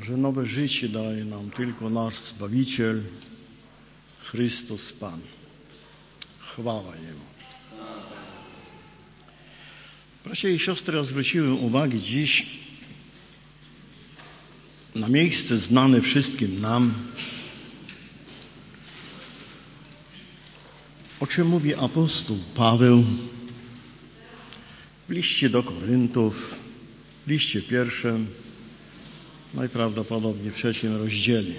że nowe życie daje nam tylko nasz Zbawiciel, Chrystus Pan. Chwała Jemu. Bracia i siostry, ja zwróciłem uwagę dziś na miejsce znane wszystkim nam, o czym mówi apostoł Paweł w liście do Koryntów, w liście 1, najprawdopodobniej w 3 rozdziale.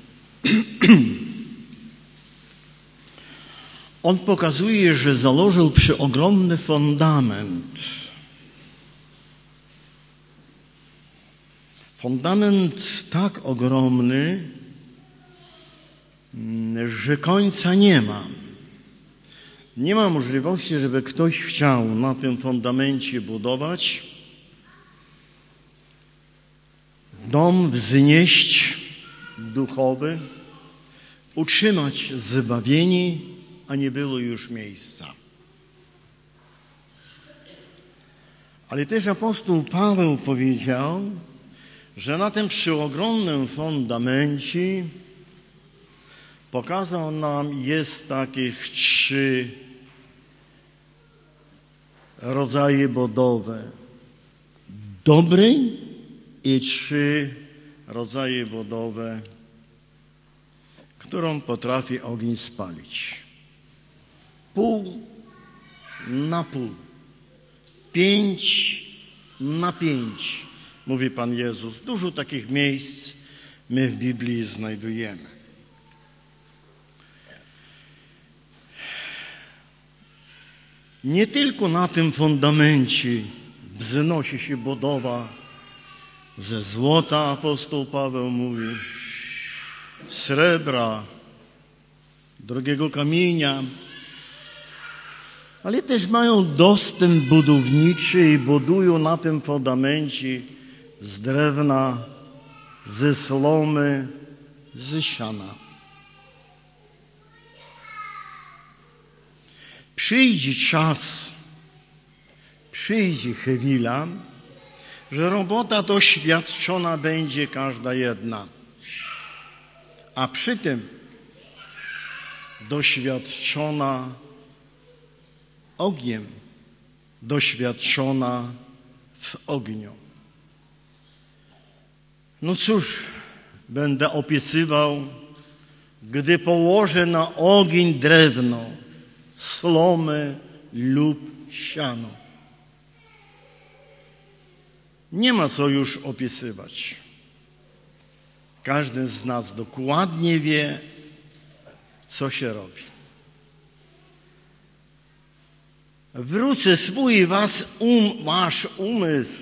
On pokazuje, że założył przeogromny fundament. Fundament tak ogromny, że końca nie ma. Nie ma możliwości, żeby ktoś chciał na tym fundamencie budować, dom wznieść duchowy, utrzymać zbawienie, a nie było już miejsca. Ale też apostoł Paweł powiedział, że na tym przeogromnym fundamencie pokazał nam, jest takich 3 rodzaje budowy. Dobrej i 3 rodzaje budowy, którą potrafi ogień spalić. Pół na pół. 5 na 5, mówi Pan Jezus. Dużo takich miejsc my w Biblii znajdujemy. Nie tylko na tym fundamencie wznosi się budowa ze złota, apostoł Paweł mówi, srebra, drogiego kamienia, ale też mają dostęp budowniczy i budują na tym fundamencie z drewna, ze słomy, ze siana. Przyjdzie czas, przyjdzie chwila, że robota doświadczona będzie każda jedna, a przy tym doświadczona ogniem, doświadczona w ogniu. No cóż, będę opisywał, gdy położę na ogień drewno, słomy lub siano. Nie ma co już opisywać. Każdy z nas dokładnie wie, co się robi. Wrócę wasz umysł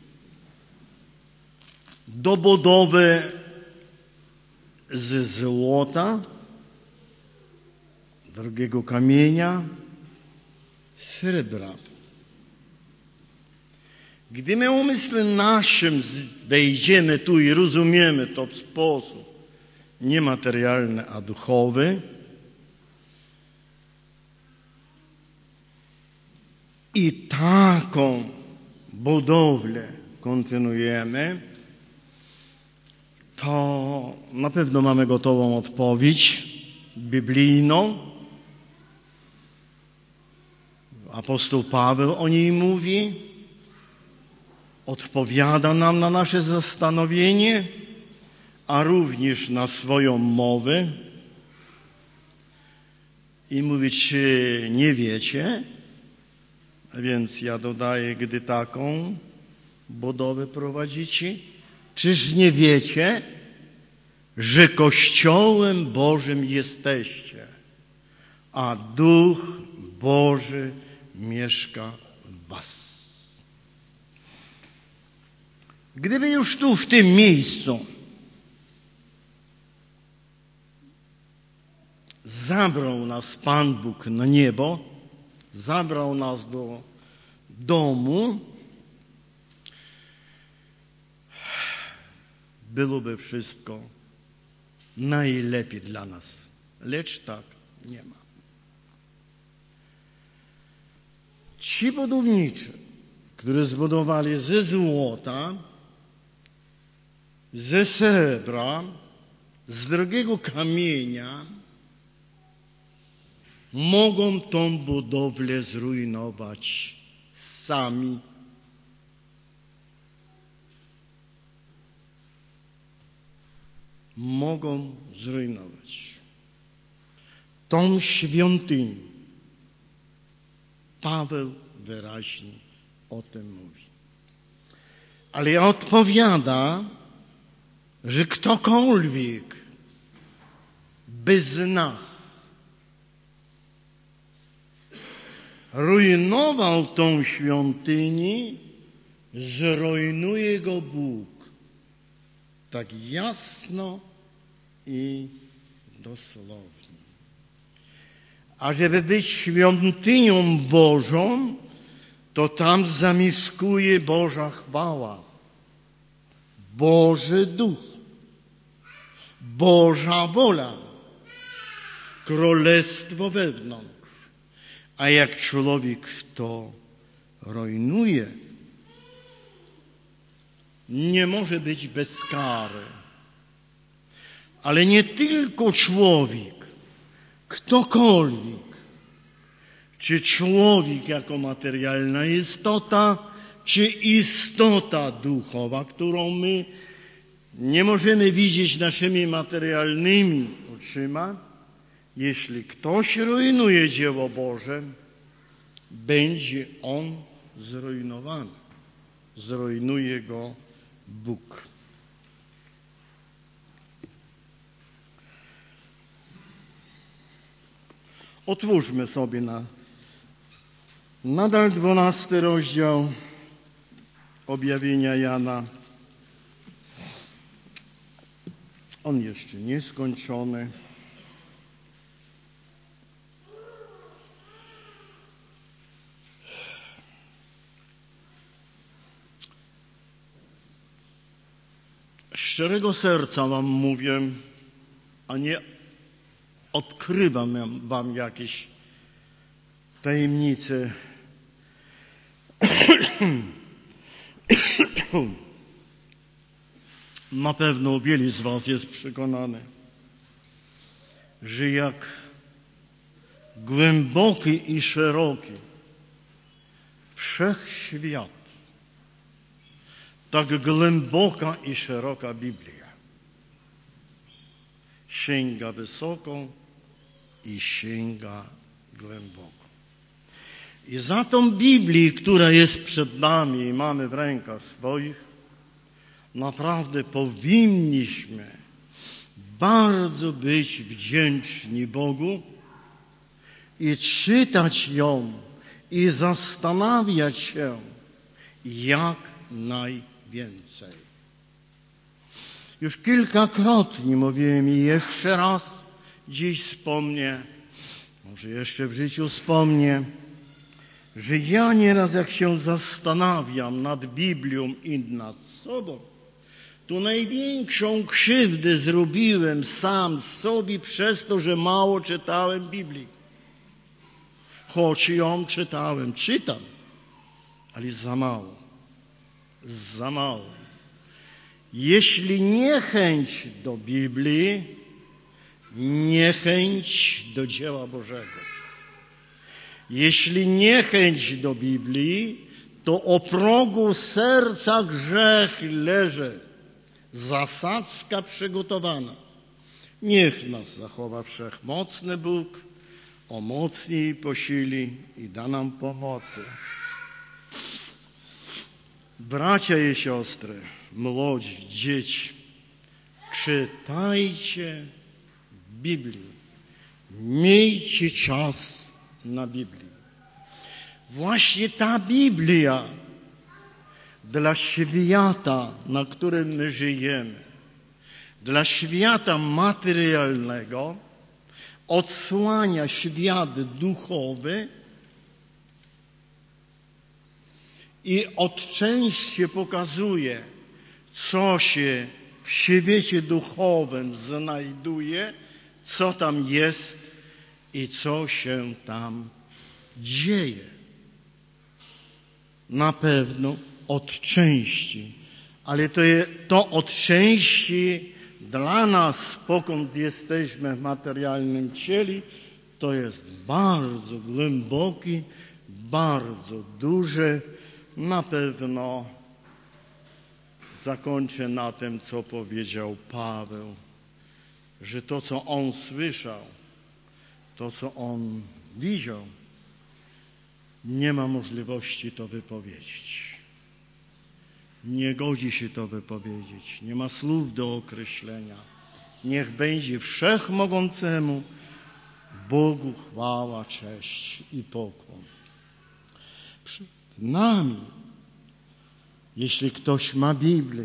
do budowy ze złota, drogiego kamienia, srebra. Gdy my umysłem naszym wejdziemy tu i rozumiemy to w sposób niematerialny, a duchowy, i taką budowlę kontynuujemy, to na pewno mamy gotową odpowiedź biblijną. Apostoł Paweł o niej mówi, odpowiada nam na nasze zastanowienie, a również na swoją mowę i mówi, czy nie wiecie? A więc ja dodaję, gdy taką budowę prowadzicie, czyż nie wiecie, że Kościołem Bożym jesteście, a Duch Boży mieszka w was. Gdyby już tu, w tym miejscu, zabrał nas Pan Bóg na niebo, zabrał nas do domu, byłoby wszystko najlepiej dla nas. Lecz tak nie ma. Ci budowniczy, którzy zbudowali ze złota, ze srebra, z drogiego kamienia mogą tą budowlę zrujnować sami. Mogą zrujnować tą świątynię. Paweł wyraźnie o tym mówi. Ale odpowiada, że ktokolwiek bez nas rujnował tą świątynię, zrujnuje go Bóg. Tak jasno i dosłownie. A żeby być świątynią Bożą, to tam zamieszkuje Boża chwała, Boży Duch, Boża wola, królestwo wewnątrz. A jak człowiek to rujnuje, nie może być bez kary. Ale nie tylko człowiek, ktokolwiek, czy człowiek jako materialna istota, czy istota duchowa, którą my nie możemy widzieć naszymi materialnymi oczyma, jeśli ktoś rujnuje dzieło Boże, będzie on zrujnowany. Zrujnuje go Bóg. Otwórzmy sobie nadal 12 rozdział objawienia Jana. On jeszcze nie skończony. Szczerego serca wam mówię, a nie odkrywam wam jakieś tajemnice. Na pewno wielu z was jest przekonany, że jak głęboki i szeroki wszechświat, tak głęboka i szeroka Biblia sięga wysoko i sięga głęboko. I za tą Biblię, która jest przed nami i mamy w rękach swoich, naprawdę powinniśmy bardzo być wdzięczni Bogu i czytać ją i zastanawiać się jak najwięcej. Już kilkakrotnie mówiłem i jeszcze raz dziś wspomnę, może jeszcze w życiu wspomnę, że ja nieraz jak się zastanawiam nad Biblią i nad sobą, to największą krzywdę zrobiłem sam sobie przez to, że mało czytałem Biblii. Choć ją czytam, ale za mało. Za mało. Jeśli niechęć do Biblii, niechęć do dzieła Bożego. Jeśli niechęć do Biblii, to o progu serca grzech leży. Zasadzka przygotowana. Niech nas zachowa wszechmocny Bóg, omocni i posili i da nam pomocy. Bracia i siostry, młodzi, dzieci, czytajcie Biblię. Miejcie czas na Biblię. Właśnie ta Biblia dla świata, na którym my żyjemy, dla świata materialnego, odsłania świat duchowy i od części pokazuje, co się w świecie duchowym znajduje, co tam jest i co się tam dzieje. Na pewno od części, ale to od części dla nas, pokąd jesteśmy w materialnym ciele, to jest bardzo głęboki, bardzo duże. Na pewno zakończę na tym, co powiedział Paweł, że to, co on słyszał, to, co on widział, nie ma możliwości to wypowiedzieć. Nie godzi się to wypowiedzieć. Nie ma słów do określenia. Niech będzie Wszechmogącemu Bogu chwała, cześć i pokłon. Przed nami, jeśli ktoś ma Biblię,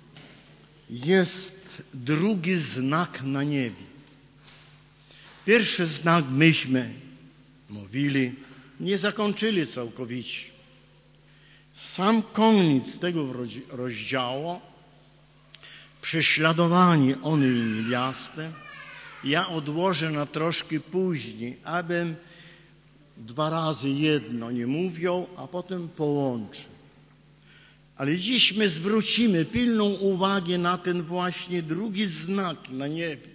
jest drugi znak na niebie. Pierwszy znak myśmy mówili, nie zakończyli całkowicie. Sam koniec tego rozdziału, prześladowanie onej niewiasty, ja odłożę na troszkę później, abym 2 razy jedno nie mówił, a potem połączył. Ale dziś my zwrócimy pilną uwagę na ten właśnie drugi znak na niebie.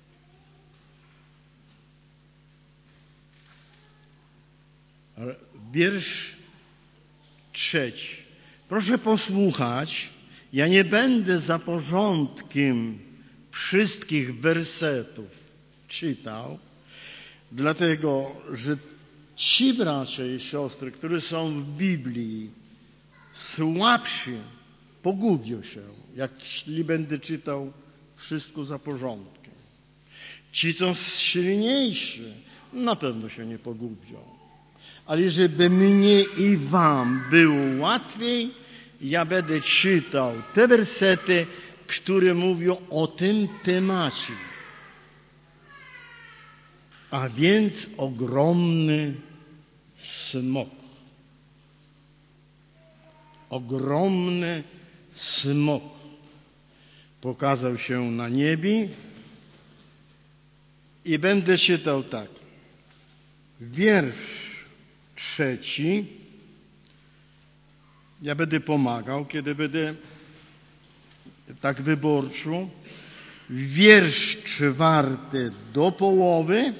Wiersz 3. Proszę posłuchać, ja nie będę za porządkiem wszystkich wersetów czytał, dlatego że ci bracia i siostry, którzy są w Biblii słabsi, pogubią się, jeśli będę czytał wszystko za porządkiem. Ci, co silniejsi, na pewno się nie pogubią. Ale żeby mnie i wam było łatwiej, ja będę czytał te wersety, które mówią o tym temacie. A więc ogromny smok. Ogromny smok pokazał się na niebie i będę czytał tak. Wiersz 3. Ja będę pomagał, kiedy będę tak wyborczo. Wiersz 4 do połowy.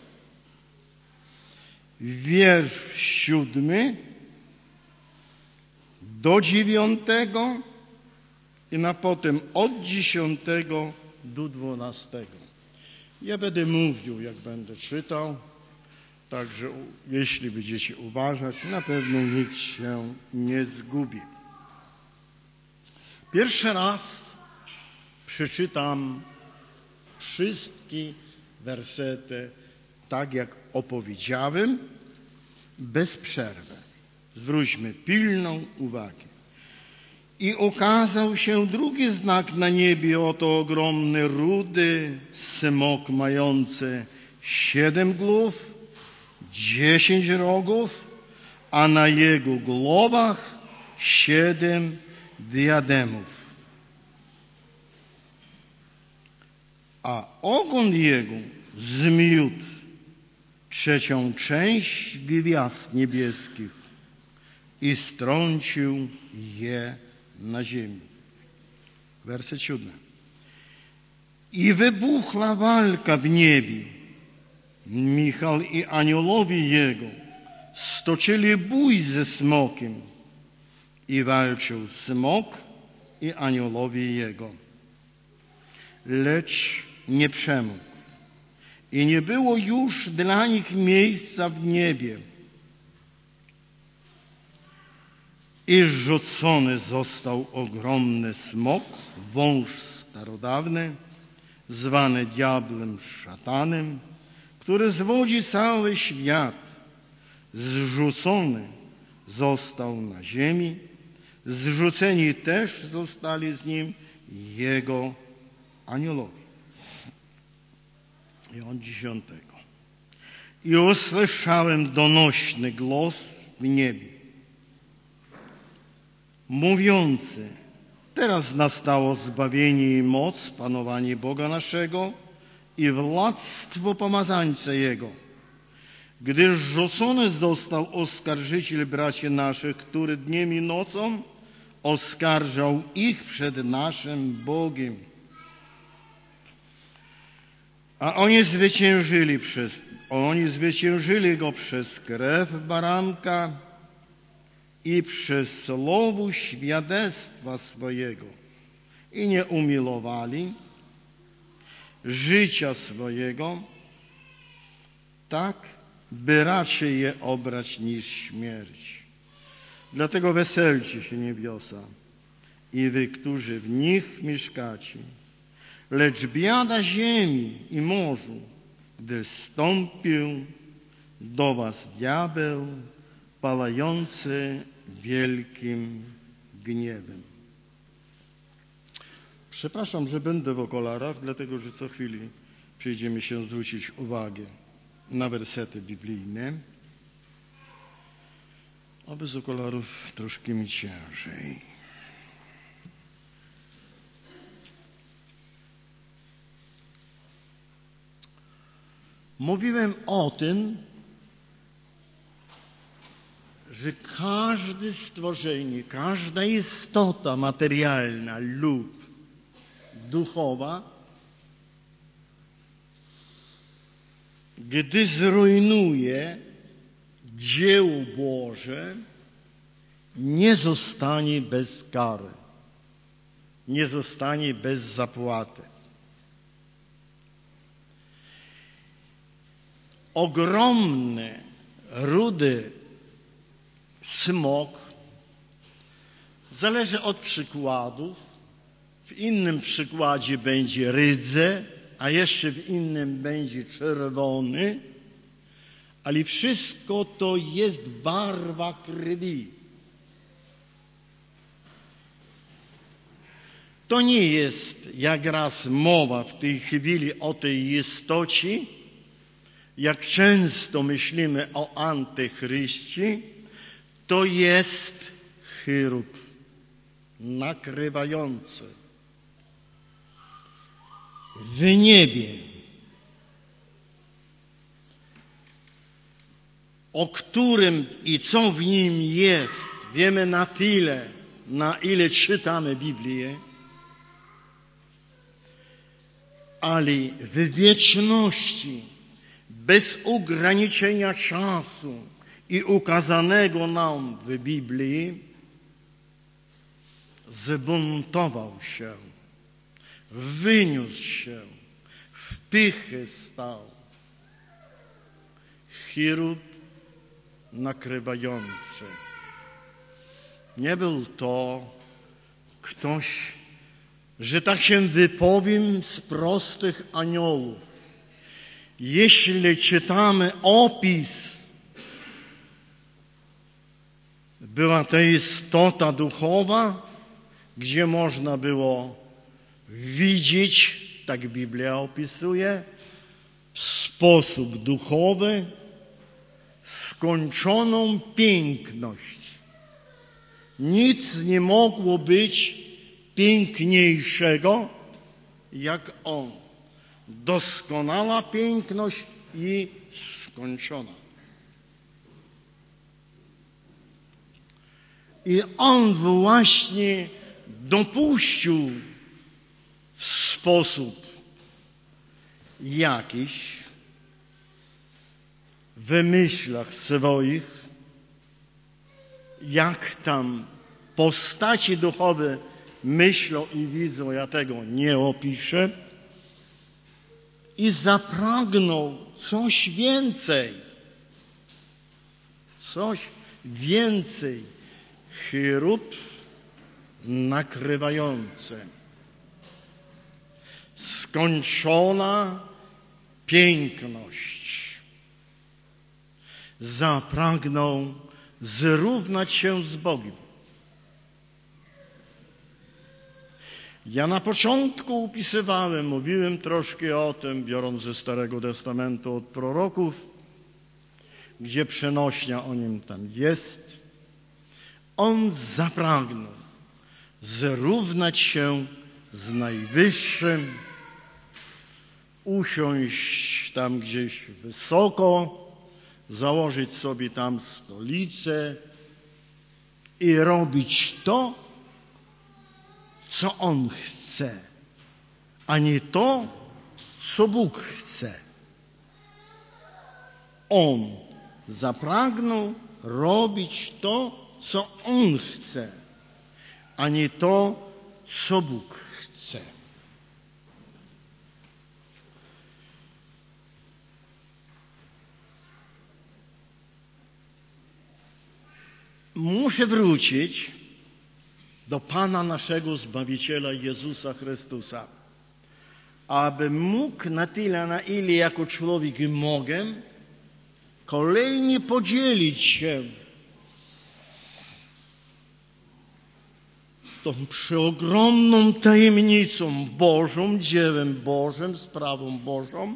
Wiersz 7 do 9 i na potem od 10 do 12. Ja będę mówił, jak będę czytał. Także jeśli będziecie uważać, na pewno nikt się nie zgubi. Pierwszy raz przeczytam wszystkie wersety, tak jak opowiedziałem, bez przerwy. Zwróćmy pilną uwagę. I okazał się drugi znak na niebie, oto ogromny, rudy smok mający 7 głów, 10 rogów, a na jego głowach 7 diademów. A ogon jego zmiótł 3. część gwiazd niebieskich i strącił je na ziemi. Werset 7. I wybuchła walka w niebie. Michał i aniołowie jego stoczyli bój ze smokiem i walczył smok i aniołowie jego. Lecz nie przemógł i nie było już dla nich miejsca w niebie. I rzucony został ogromny smok, wąż starodawny, zwany diabłem, szatanem, który zwodzi cały świat. Zrzucony został na ziemi, zrzuceni też zostali z nim jego aniołowie. I od 10. I usłyszałem donośny głos w niebie, mówiący: teraz nastało zbawienie i moc, panowanie Boga naszego i władztwo pomazańca Jego, gdyż rzucony został oskarżyciel braci naszych, który dniem i nocą oskarżał ich przed naszym Bogiem. A oni zwyciężyli go przez krew baranka i przez słowo świadectwa swojego i nie umiłowali życia swojego, tak by raczej je obrać niż śmierć. Dlatego weselcie się, niebiosa, i wy, którzy w nich mieszkacie. Lecz biada ziemi i morzu, gdy zstąpił do was diabeł, palający wielkim gniewem. Przepraszam, że będę w okularach, dlatego że co chwili przyjdzie mi się zwrócić uwagę na wersety biblijne, a bez okularów troszkę mi ciężej. Mówiłem o tym, że każde stworzenie, każda istota materialna lub duchowa, gdy zrujnuje dzieło Boże, nie zostanie bez kary, nie zostanie bez zapłaty. Ogromny, rudy smok, zależy od przykładów. W innym przykładzie będzie rydze, a jeszcze w innym będzie czerwony, ale wszystko to jest barwa krwi. To nie jest, jak raz mowa w tej chwili o tej istocie, jak często myślimy o Antychryście, to jest chirub nakrywający w niebie, o którym i co w nim jest, wiemy na tyle, na ile czytamy Biblię, ale w wieczności, bez ograniczenia czasu i ukazanego nam w Biblii, zbuntował się, wyniósł się, w pychę stał. Chirub nakrywający. Nie był to ktoś, że tak się wypowiem, z prostych aniołów. Jeśli czytamy opis, była to istota duchowa, gdzie można było widzieć, tak Biblia opisuje, w sposób duchowy skończoną piękność. Nic nie mogło być piękniejszego jak on. Doskonała piękność i skończona. I on właśnie dopuścił w sposób jakiś w myślach swoich, jak tam postaci duchowe myślą i widzą, ja tego nie opiszę, i zapragnął coś więcej. Coś więcej. Chirub nakrywający. Skończona piękność. Zapragnął zrównać się z Bogiem. Ja na początku opisywałem, mówiłem troszkę o tym, biorąc ze Starego Testamentu od proroków, gdzie przenośnia o nim tam jest. On zapragnął zrównać się z Najwyższym, usiąść tam gdzieś wysoko, założyć sobie tam stolicę i robić to, co on chce, a nie to, co Bóg chce. On zapragnął robić to, co on chce, a nie to, co Bóg chce. Muszę wrócić do Pana naszego Zbawiciela Jezusa Chrystusa, abym mógł na tyle, na ile jako człowiek mogę, kolejnie podzielić się tą przeogromną tajemnicą Bożą, dziełem Bożym, sprawą Bożą,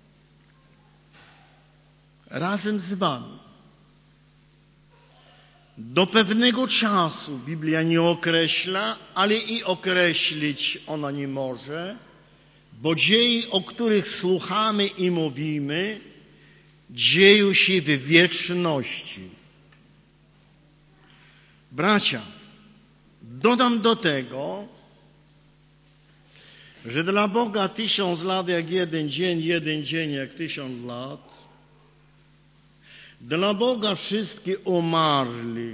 razem z wami. Do pewnego czasu Biblia nie określa, ale i określić ona nie może, bo dzieje, o których słuchamy i mówimy, dzieją się w wieczności. Bracia, dodam do tego, że dla Boga 1000 lat jak jeden dzień jak 1000 lat. Dla Boga wszystkie umarli,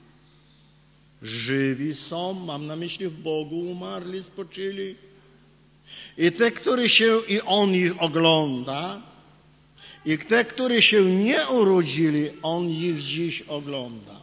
żywi są, mam na myśli w Bogu umarli, spoczyli. I te, które się, i On ich ogląda, i te, które się nie urodzili, On ich dziś ogląda.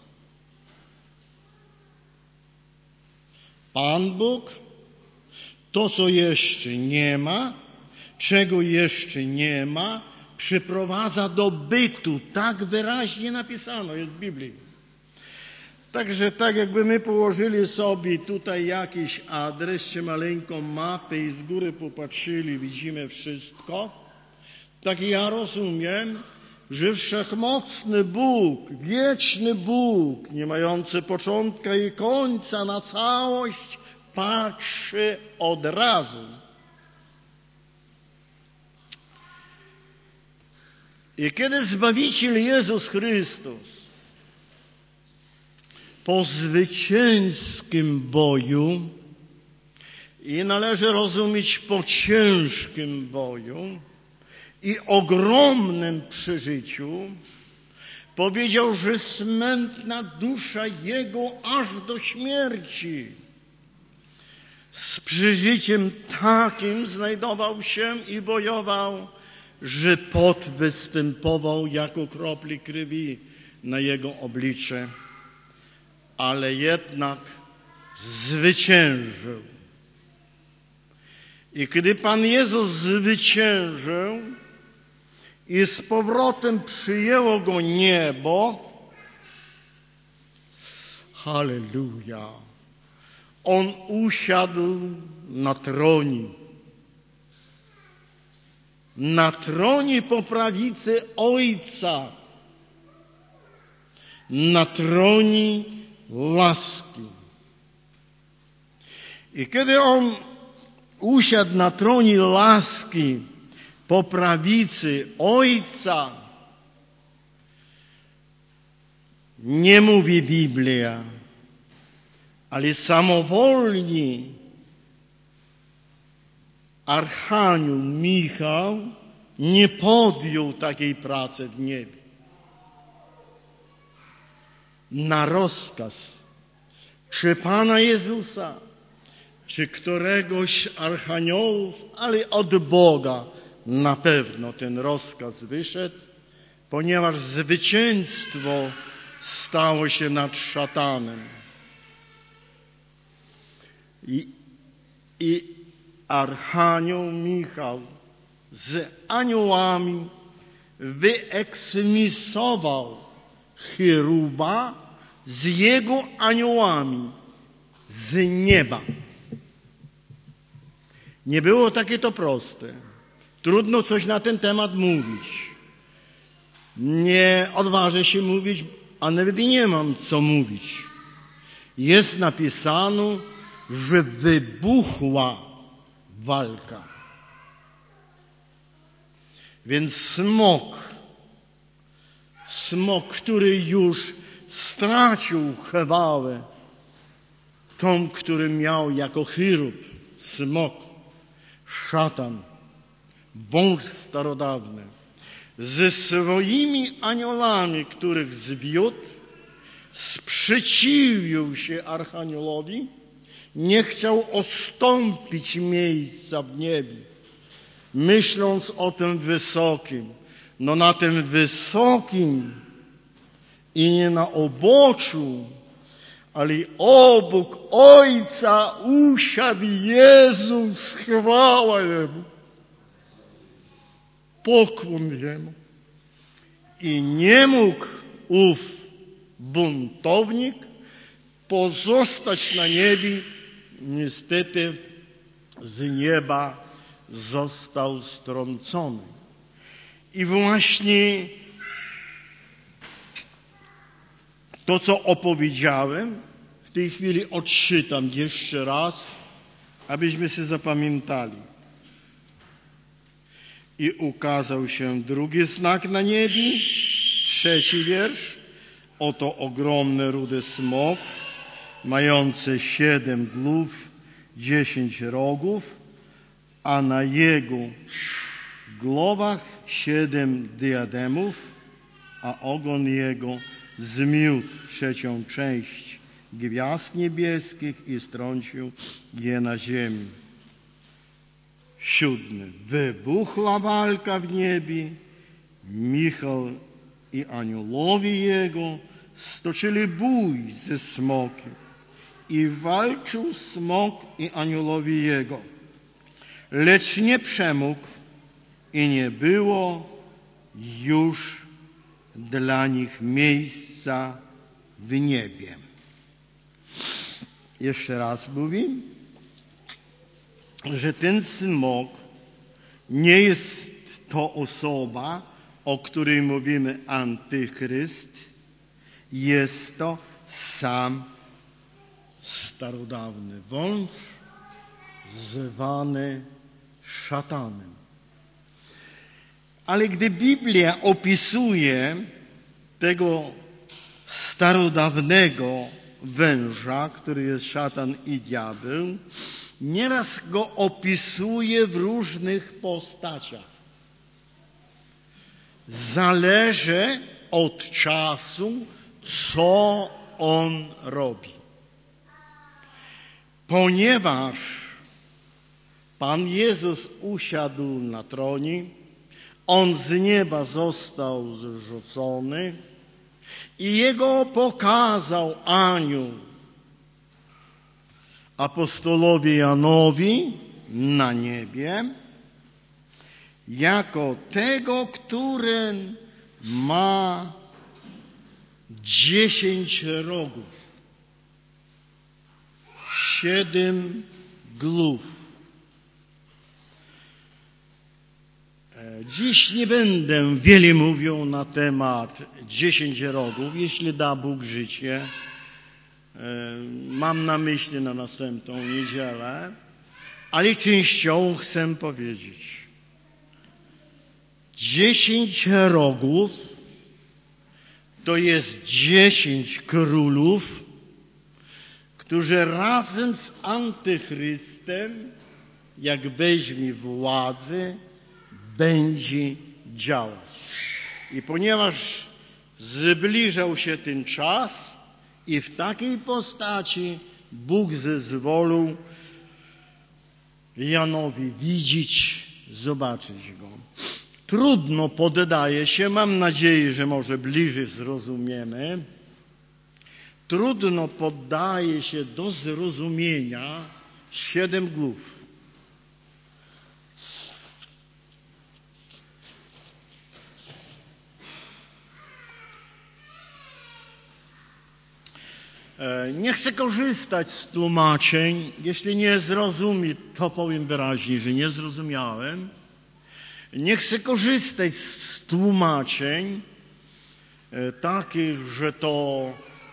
Pan Bóg, to co jeszcze nie ma, czego jeszcze nie ma, przyprowadza do bytu. Tak wyraźnie napisano jest w Biblii. Także tak jakby my położyli sobie tutaj jakiś adres, czy maleńką mapę i z góry popatrzyli, widzimy wszystko, tak ja rozumiem, że wszechmocny Bóg, wieczny Bóg, nie mający początka i końca na całość, patrzy od razu. I kiedy Zbawiciel Jezus Chrystus po zwycięskim boju, i należy rozumieć po ciężkim boju i ogromnym przeżyciu, powiedział, że smętna dusza Jego aż do śmierci. Z przeżyciem takim znajdował się i bojował, że pot występował jako kropli krwi na Jego oblicze, ale jednak zwyciężył. I kiedy Pan Jezus zwyciężył i z powrotem przyjęło Go niebo, halleluja, On usiadł na tronie. Na tronie po prawicy Ojca, na tronie łaski. I kiedy On usiadł na tronie łaski po prawicy Ojca, nie mówi Biblia, ale samowolnie Archanioł Michał nie podjął takiej pracy w niebie. Na rozkaz czy Pana Jezusa, czy któregoś archaniołów, ale od Boga na pewno ten rozkaz wyszedł, ponieważ zwycięstwo stało się nad szatanem. I Archanioł Michał z aniołami wyeksmisował cheruba z jego aniołami z nieba. Nie było takie to proste. Trudno coś na ten temat mówić. Nie odważę się mówić, a nawet i nie mam co mówić. Jest napisane, że wybuchła walka. Więc smok, który już stracił chwałę, Tą, który miał jako chirub, smok, szatan, wąż starodawny, ze swoimi aniołami, których zwiódł, sprzeciwił się archaniołowi, nie chciał odstąpić miejsca w niebie, myśląc o tym wysokim. No na tym wysokim i nie na oboczu, ale obok Ojca usiadł Jezus, chwała Jemu, pokłon Jemu. I nie mógł ów buntownik pozostać na niebie, niestety z nieba został strącony. I właśnie to, co opowiedziałem, w tej chwili odczytam jeszcze raz, abyśmy sobie zapamiętali. I ukazał się drugi znak na niebie, 3 wiersz. Oto ogromny rudy smok, mający 7 głów, 10 rogów, a na jego głowach 7 diademów, a ogon jego zmiótł 3 część gwiazd niebieskich i strącił je na ziemię. 7. Wybuchła walka w niebie. Michał i aniołowie jego stoczyli bój ze smokiem. I walczył smok i aniołowie jego. Lecz nie przemógł i nie było już dla nich miejsca w niebie. Jeszcze raz mówię, że ten smok nie jest to osoba, o której mówimy antychryst. Jest to sam starodawny wąż, zwany szatanem. Ale gdy Biblia opisuje tego starodawnego węża, który jest szatan i diabeł, nieraz go opisuje w różnych postaciach. Zależy od czasu, co on robi. Ponieważ Pan Jezus usiadł na tronie, on z nieba został zrzucony i jego pokazał anioł apostolowi Janowi na niebie jako tego, który ma 10 rogów, 7 głów. Dziś nie będę wiele mówił na temat 10 rogów, jeśli da Bóg życie. Mam na myśli na następną niedzielę, ale częściowo chcę powiedzieć. 10 rogów to jest 10 królów, którzy razem z antychrystem, jak weźmie władzę, będzie działać. I ponieważ zbliżał się ten czas i w takiej postaci Bóg zezwolił Janowi widzieć, zobaczyć go. Trudno poddaje się, mam nadzieję, że może bliżej zrozumiemy, trudno poddaje się do zrozumienia 7 głów. Nie chcę korzystać z tłumaczeń. Jeśli nie zrozumie, to powiem wyraźnie, że nie zrozumiałem. Nie chcę korzystać z tłumaczeń takich, że to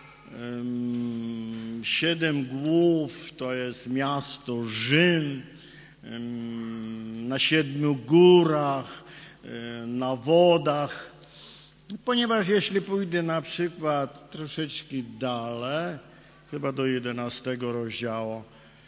7 głów to jest miasto Rzym, na 7 górach, na wodach. Ponieważ jeśli pójdę na przykład troszeczkę dalej chyba do 11 rozdziału,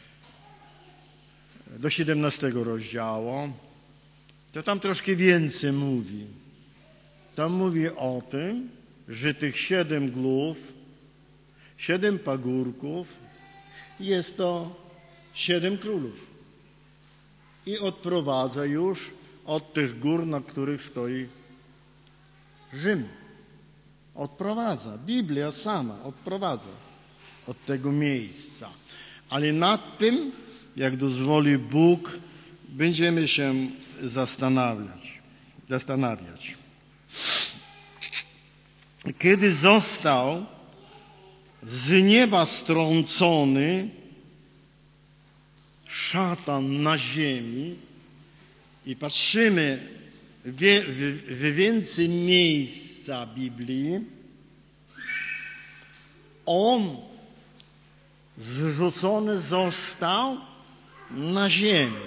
do 17 rozdziału, to tam troszkę więcej mówi. Tam mówi o tym, że tych 7 głów, 7 pagórków, jest to 7 królów. I odprowadza już od tych gór, na których stoi Rzym. Odprowadza. Biblia sama odprowadza od tego miejsca. Ale nad tym, jak dozwoli Bóg, będziemy się zastanawiać. Kiedy został z nieba strącony szatan na ziemi i patrzymy w więcej miejsca Biblii, on zrzucony został na ziemię,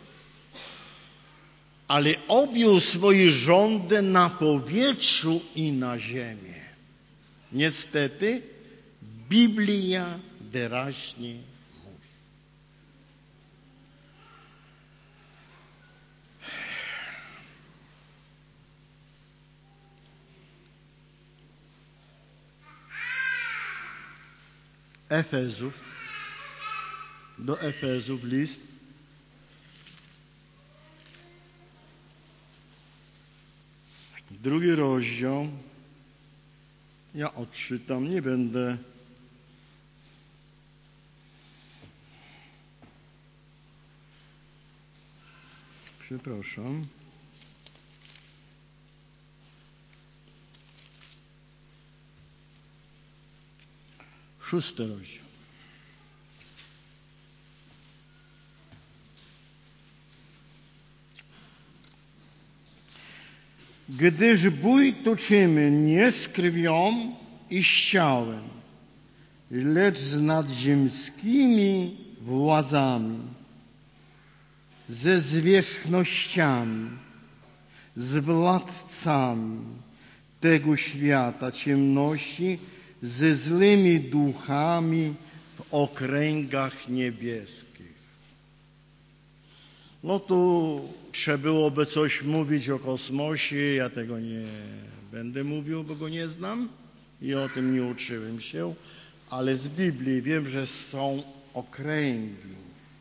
ale objął swoje rządy na powietrzu i na ziemię. Niestety Biblia wyraźnie mówi. Do Efezów list, 2 rozdział. Ja odczytam, nie będę. Przepraszam. Szósty rozdział. Gdyż bój toczymy nie z krwią i z ciałem, lecz z nadziemskimi władzami, ze zwierzchnościami, z władcami tego świata ciemności, ze złymi duchami w okręgach niebieskich. No tu trzeba byłoby coś mówić o kosmosie, ja tego nie będę mówił, bo go nie znam i o tym nie uczyłem się, ale z Biblii wiem, że są okręgi.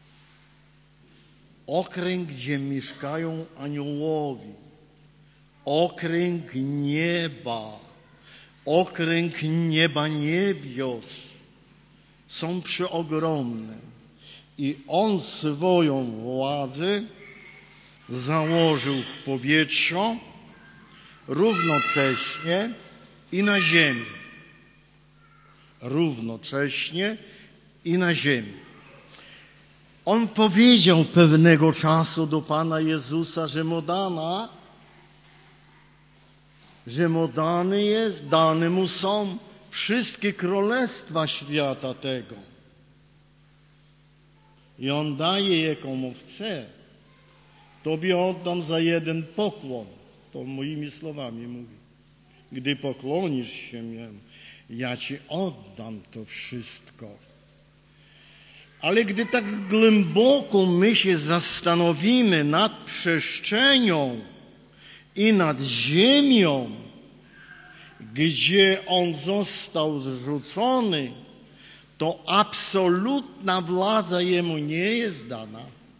Okręg, gdzie mieszkają aniołowie. Okręg nieba. Okręg nieba niebios. Są przeogromne. I on swoją władzę założył w powietrzu równocześnie i na ziemi. Równocześnie i na ziemi. On powiedział pewnego czasu do Pana Jezusa, że dane mu są wszystkie królestwa świata tego. I on daje je komu chce. Tobie oddam za jeden pokłon. To moimi słowami mówi. Gdy poklonisz się mnie, ja ci oddam to wszystko. Ale gdy tak głęboko my się zastanowimy nad przestrzenią i nad ziemią, gdzie on został zrzucony, to absolutna władza jemu nie jest dana.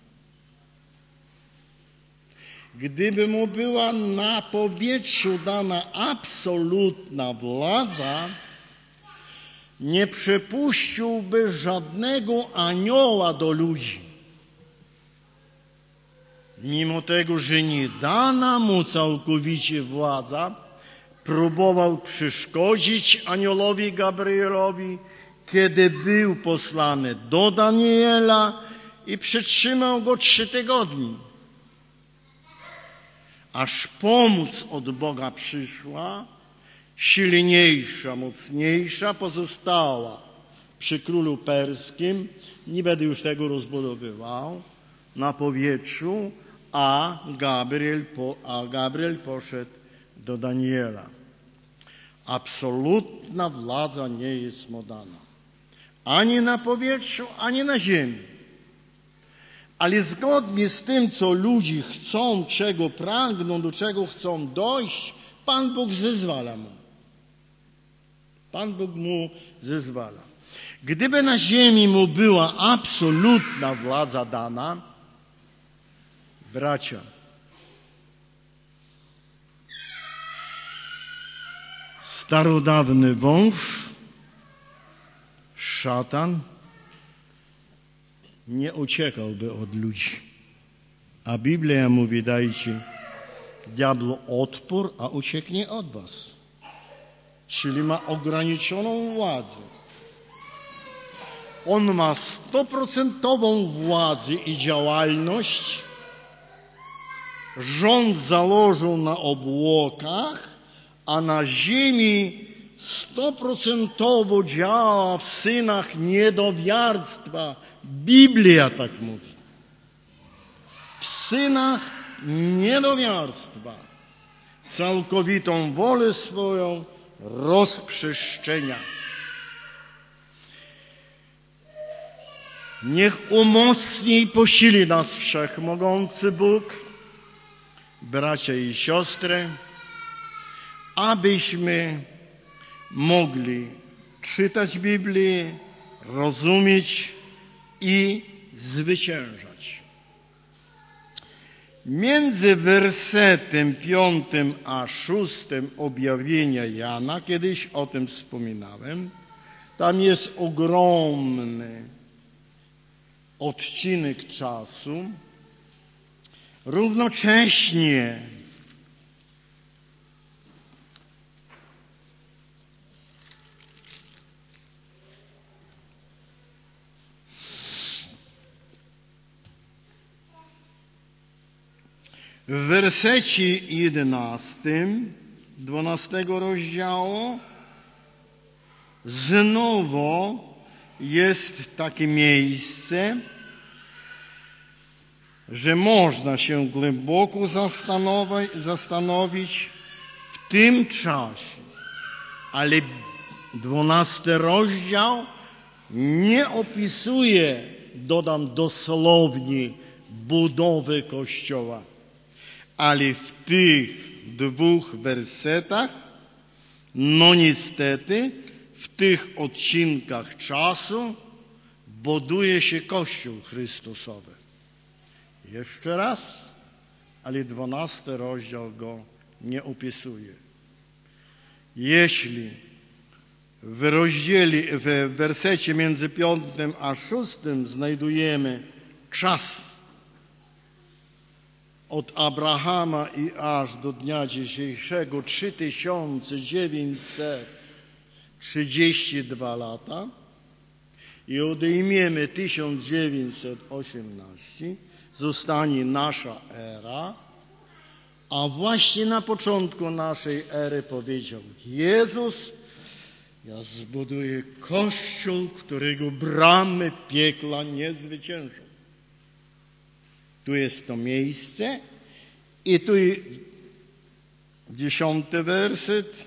Gdyby mu była na powietrzu dana absolutna władza, nie przepuściłby żadnego anioła do ludzi. Mimo tego, że nie dana mu całkowicie władza, próbował przeszkodzić aniołowi Gabrielowi, kiedy był posłany do Daniela i przytrzymał go 3 tygodnie. Aż pomoc od Boga przyszła, silniejsza, mocniejsza, pozostała przy królu perskim. Nie będę już tego rozbudowywał. Na powietrzu, a Gabriel poszedł do Daniela. Absolutna władza nie jest mu dana. ani na powietrzu, ani na ziemi. Ale zgodnie z tym, co ludzie chcą, czego pragną, do czego chcą dojść, Pan Bóg zezwala mu. Pan Bóg mu zezwala. Gdyby na ziemi mu była absolutna władza dana, bracia, starodawny wąż, szatan, nie uciekałby od ludzi. A Biblia mówi, dajcie diablu odpór, a ucieknie od was. Czyli ma ograniczoną władzę. On ma 100% władzę i działalność. Rząd założył na obłokach, a na ziemi 100% działa w synach niedowiarstwa. Biblia tak mówi. W synach niedowiarstwa całkowitą wolę swoją rozprzestrzenia. Niech umocni i posili nas Wszechmogący Bóg, bracia i siostry, abyśmy mogli czytać Biblię, rozumieć i zwyciężać. Między wersetem 5 a 6 objawienia Jana, kiedyś o tym wspominałem, tam jest ogromny odcinek czasu. Równocześnie w wersecie 11, 12 rozdziału znowu jest takie miejsce, że można się głęboko zastanowić w tym czasie. Ale 12 rozdział nie opisuje, dodam dosłownie, budowy Kościoła. Ale w tych 2 wersetach, no niestety, w tych odcinkach czasu buduje się Kościół Chrystusowy. Jeszcze raz, ale 12 rozdział go nie opisuje. Jeśli w wersecie między 5 a 6 znajdujemy czas od Abrahama i aż do dnia dzisiejszego 3932 lata i odejmiemy 1918, zostanie nasza era, a właśnie na początku naszej ery powiedział Jezus: ja zbuduję Kościół, którego bramy piekla nie zwyciężą. Tu jest to miejsce i tu 10 werset.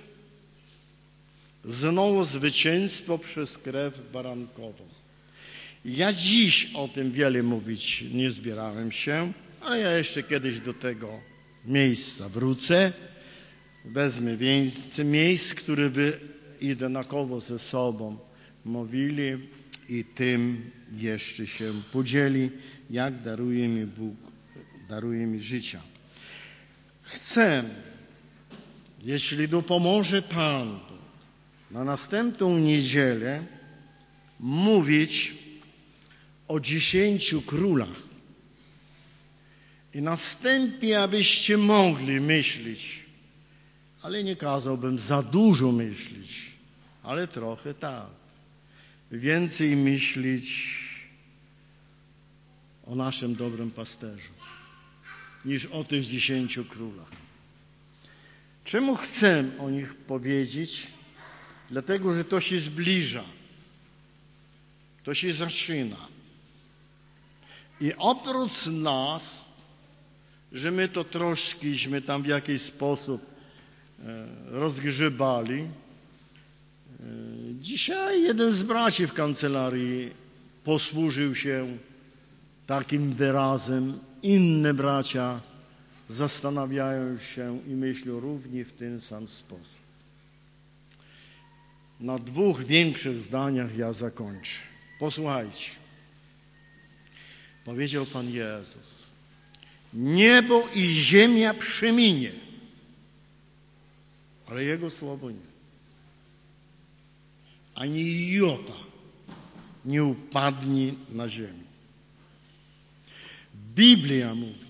Znowu zwycięstwo przez krew barankową. Ja dziś o tym wiele mówić nie zbierałem się, ale ja jeszcze kiedyś do tego miejsca wrócę. Wezmę więcej miejsc, które by jednakowo ze sobą mówili i tym jeszcze się podzieli, jak daruje mi Bóg, daruje mi życia. Chcę, jeśli dopomoże Pan Bóg, na następną niedzielę mówić o 10 królach. I następnie, abyście mogli myśleć, ale nie kazałbym za dużo myśleć, ale trochę tak. Więcej myśleć o naszym dobrym pasterzu niż o tych 10 królach. Czemu chcę o nich powiedzieć? Dlatego, że to się zbliża. To się zaczyna. I oprócz nas, że my to troszkęśmy tam w jakiś sposób rozgrzebali, Dzisiaj jeden z braci w kancelarii posłużył się takim wyrazem. Inne bracia zastanawiają się i myślą równie w ten sam sposób. Na 2 większych zdaniach ja zakończę. Posłuchajcie. Powiedział Pan Jezus: niebo i ziemia przeminie, ale Jego słowo nie. Ani jota nie upadnie na ziemię. Biblia mówi,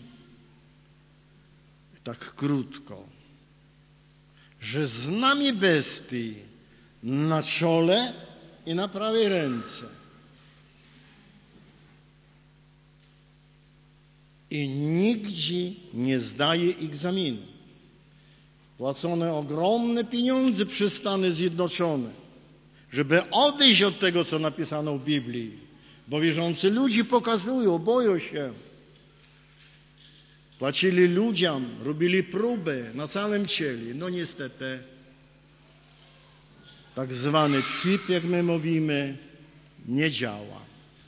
tak krótko, że znamie bestii na czole i na prawej ręce. I nigdzie nie zdaje egzaminu. Płacone ogromne pieniądze przez Stany Zjednoczone, żeby odejść od tego, co napisano w Biblii. Bo wierzący ludzie pokazują, boją się. Płacili ludziom, robili próby na całym ciele. No niestety, tak zwany chip, jak my mówimy, nie działa.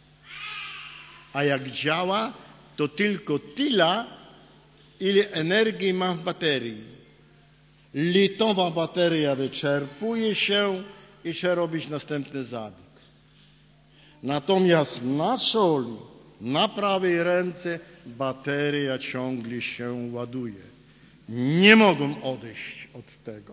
A jak działa, to tylko tyle, ile energii ma w baterii. Litowa bateria wyczerpuje się i trzeba robić następny zabieg. Natomiast na czole, na prawej ręce bateria ciągle się ładuje. Nie mogą odejść od tego.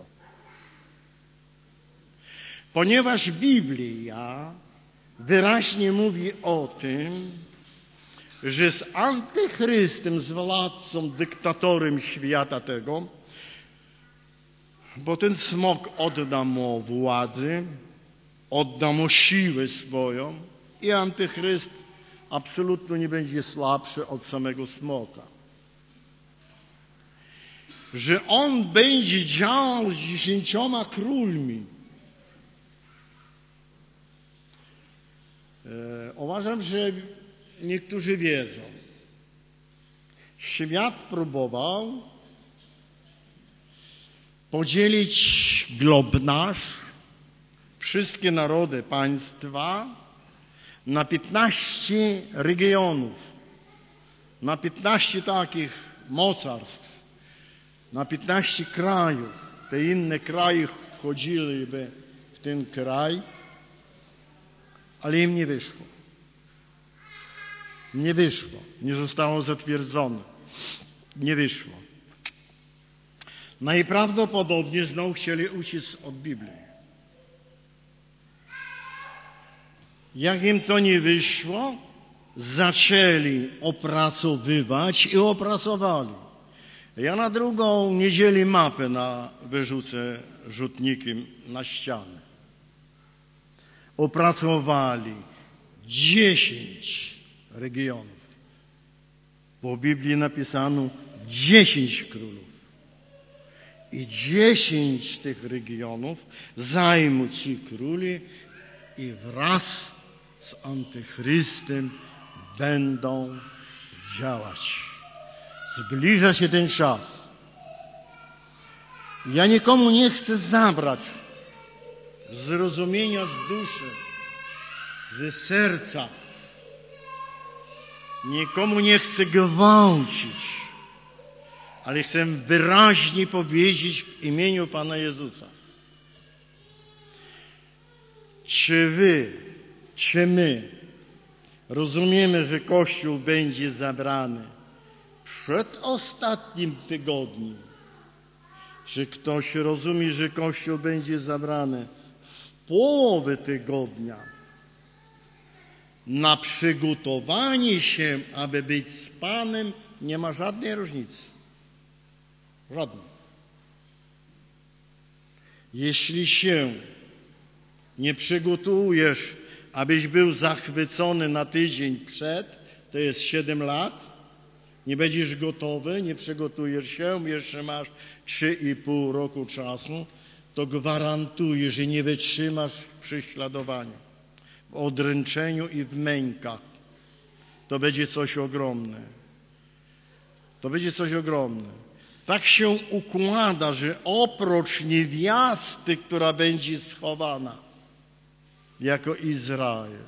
Ponieważ Biblia wyraźnie mówi o tym, że z antychrystem, z władcą, dyktatorem świata tego, bo ten smok odda mu władzę, odda mu siłę swoją i antychryst absolutnie nie będzie słabszy od samego smoka. Że on będzie działał z 10 królmi. Uważam, że niektórzy wiedzą. Świat próbował podzielić glob nasz, wszystkie narody, państwa na 15 regionów, na 15 takich mocarstw, na 15 krajów. Te inne kraje wchodziłyby w ten kraj, ale im nie wyszło. Nie wyszło. Nie zostało zatwierdzone. Nie wyszło. Najprawdopodobniej znowu chcieli uciec od Biblii. Jak im to nie wyszło, zaczęli opracowywać i opracowali. Ja na drugą niedzielę mapę wyrzucę rzutnikiem na ścianę. Opracowali 10 regionów. Bo w Biblii napisano 10 królów. I 10 tych regionów zajmą ci króli i wraz z antychrystem będą działać. Zbliża się ten czas. Ja nikomu nie chcę zabrać zrozumienia z duszy, ze serca. Nikomu nie chcę gwałcić, ale chcę wyraźnie powiedzieć w imieniu Pana Jezusa. Czy wy, czy my rozumiemy, że Kościół będzie zabrany przed ostatnim tygodniem? Czy ktoś rozumie, że Kościół będzie zabrany w połowie tygodnia? Na przygotowanie się, aby być z Panem, nie ma żadnej różnicy. Żadnej. Jeśli się nie przygotujesz, abyś był zachwycony na tydzień przed, to jest 7 lat, nie będziesz gotowy, nie przygotujesz się, jeszcze masz 3,5 roku czasu, to gwarantuję, że nie wytrzymasz w prześladowaniu, w odręczeniu i w mękach. To będzie coś ogromne. To będzie coś ogromne. Tak się układa, że oprócz niewiasty, która będzie schowana jako Izrael,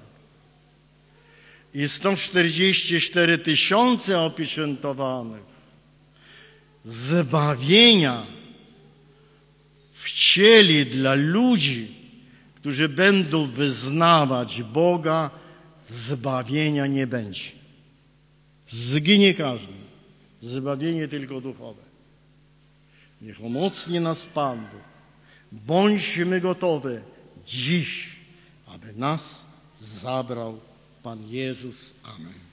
i 144 000 opieczętowanych, zbawienia wcieli dla ludzi, którzy będą wyznawać Boga, zbawienia nie będzie. Zginie każdy. Zbawienie tylko duchowe. Niech umocni nas Pan Bóg. Bądźmy gotowi dziś, aby nas zabrał Pan Jezus. Amen.